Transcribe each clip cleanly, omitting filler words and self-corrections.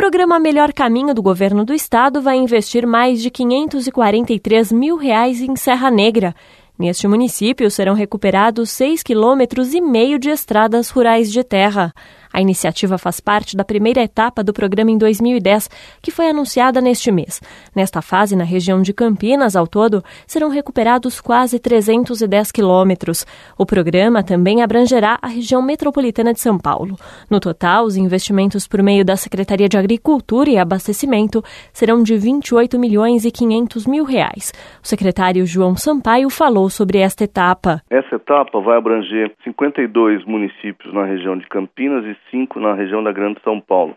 programa Melhor Caminho do Governo do Estado vai investir mais de R$ 543 mil em Serra Negra. Neste município serão recuperados 6,5 km de estradas rurais de terra. A iniciativa faz parte da primeira etapa do programa em 2010, que foi anunciada neste mês. Nesta fase, na região de Campinas, ao todo, serão recuperados quase 310 quilômetros. O programa também abrangerá a região metropolitana de São Paulo. No total, os investimentos por meio da Secretaria de Agricultura e Abastecimento serão de R$ 28.500.000. O secretário João Sampaio falou sobre esta etapa. Essa etapa vai abranger 52 municípios na região de Campinas e 5 na região da Grande São Paulo.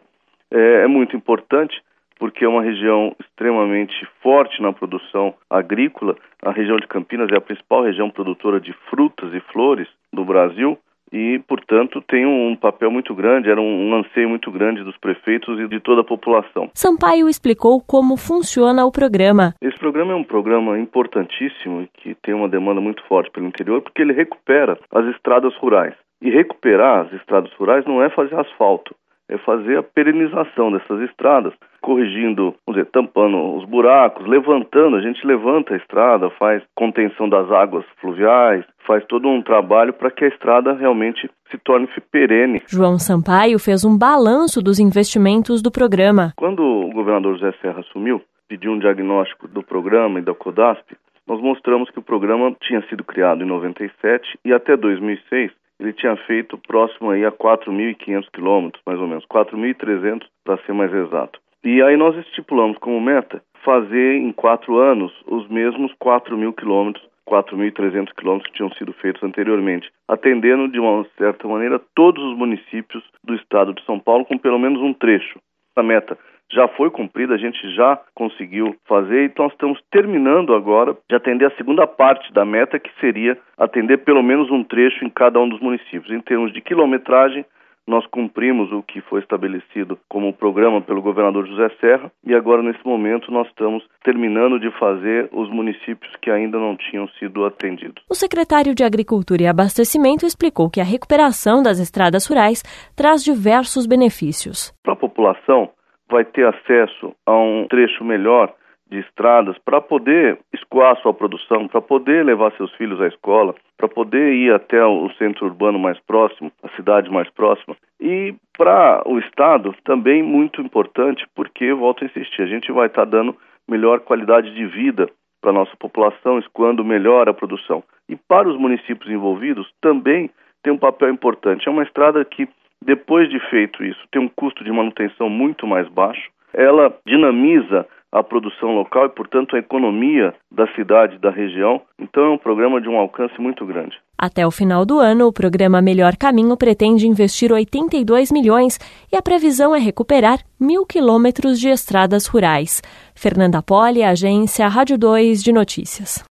É muito importante porque é uma região extremamente forte na produção agrícola. A região de Campinas é a principal região produtora de frutas e flores do Brasil e, portanto, tem um papel muito grande, era um anseio muito grande dos prefeitos e de toda a população. Sampaio explicou como funciona o programa. Esse programa é um programa importantíssimo e que tem uma demanda muito forte pelo interior porque ele recupera as estradas rurais. E recuperar as estradas rurais não é fazer asfalto, é fazer a perenização dessas estradas, corrigindo, tampando os buracos, levantando, a gente levanta a estrada, faz contenção das águas fluviais, faz todo um trabalho para que a estrada realmente se torne perene. João Sampaio fez um balanço dos investimentos do programa. Quando o governador José Serra assumiu, pediu um diagnóstico do programa e da CODASP, nós mostramos que o programa tinha sido criado em 97 e até 2006, ele tinha feito próximo aí a 4.500 quilômetros, mais ou menos, 4.300 para ser mais exato. E aí nós estipulamos como meta fazer em 4 anos os mesmos 4.000 quilômetros, 4.300 quilômetros que tinham sido feitos anteriormente, atendendo de uma certa maneira todos os municípios do estado de São Paulo com pelo menos um trecho. A meta já foi cumprida, a gente já conseguiu fazer, então nós estamos terminando agora de atender a segunda parte da meta, que seria atender pelo menos um trecho em cada um dos municípios. Em termos de quilometragem, nós cumprimos o que foi estabelecido como programa pelo governador José Serra e agora, nesse momento, nós estamos terminando de fazer os municípios que ainda não tinham sido atendidos. O secretário de Agricultura e Abastecimento explicou que a recuperação das estradas rurais traz diversos benefícios. Para a população, vai ter acesso a um trecho melhor de estradas para poder escoar sua produção, para poder levar seus filhos à escola, para poder ir até o centro urbano mais próximo, a cidade mais próxima. E para o Estado também muito importante, porque, volto a insistir, a gente vai estar dando melhor qualidade de vida para a nossa população, escoando melhor a produção. E para os municípios envolvidos também tem um papel importante. É uma estrada que, depois de feito isso, tem um custo de manutenção muito mais baixo. Ela dinamiza a produção local e, portanto, a economia da cidade, da região. Então, é um programa de um alcance muito grande. Até o final do ano, o programa Melhor Caminho pretende investir 82 milhões e a previsão é recuperar 1.000 quilômetros de estradas rurais. Fernanda Poli, Agência Rádio 2 de Notícias.